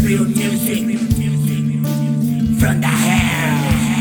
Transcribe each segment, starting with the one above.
real music from the hell.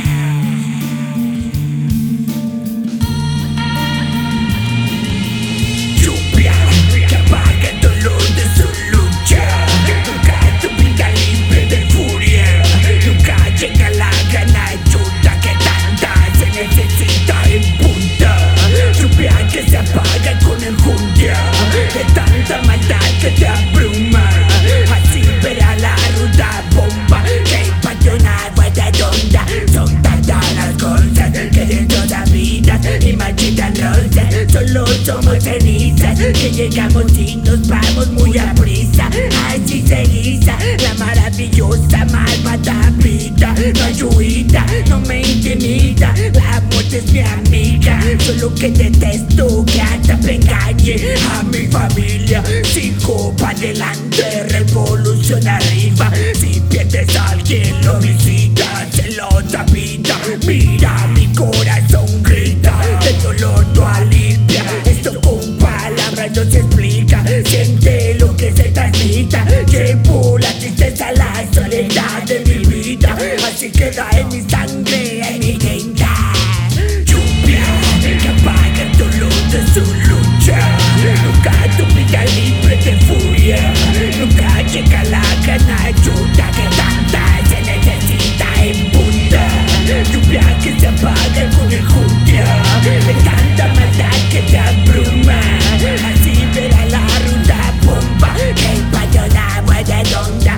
Lluvia que apaga el dolor de su lucha. Nunca tu vida libre de furia. Nunca llega la gran ayuda que tanta se necesita en punta. Lluvia que se apaga con enjundia de tanta maldad que te abruma. Así verá la ruda bomba que impacta una agua redonda. Son tantas las cosas que dentro da vida y marchitan rosas. Solo somos cenizas que llegamos y nos vamos muy a prisa. Así se guisa la maravillosa malvada vida. No hay huida, no me intimida, la muerte es mi amiga. Solo que detesto que hasta me engañe a mi familia. Sigo para adelante, revolución arriba. Si pierdes a alguien lo visitas, se lo da vida. Mira mi corazón grita, el dolor no alivia. Esto con palabras no se explica. Siente lo que se transmita. Llevo la tristeza, la soledad de mi vida. Así queda en mi sangre, en mi tinta. Lluvia que apaga el dolor de su lucha. Nunca tu vida libre de furia. Nunca llega la gran ayuda que tanta se necesita en punta. Lluvia que se apaga con enjundia de tanta maldad que te abruma. Así verá la ruda bomba que impacta la agua redonda.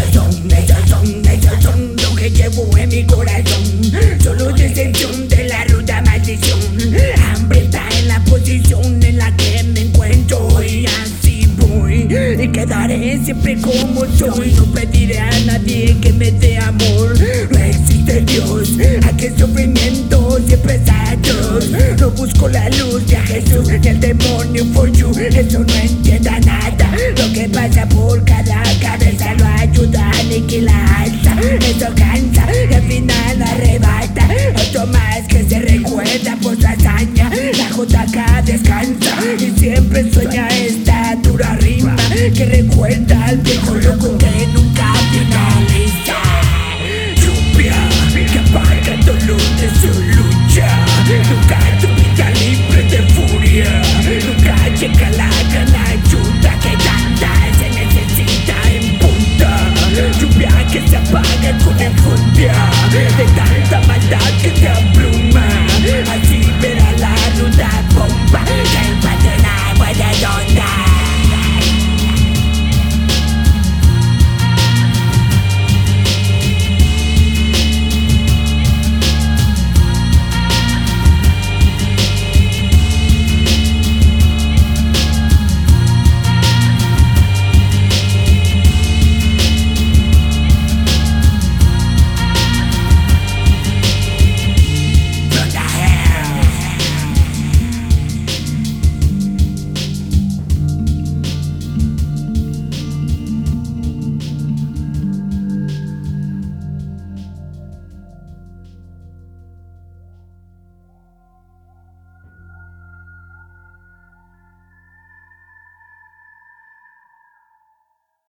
Esos son lo que llevo en mi corazón. Solo decepción de la ruda maldición. Hambre está en la posición en la que me encuentro y así voy. Y quedaré siempre como soy. No pediré a nadie que me dé amor. No existe Dios, aquel sufrimiento siempre es atroz. No busco la luz de Jesús ni el demonio for you. Eso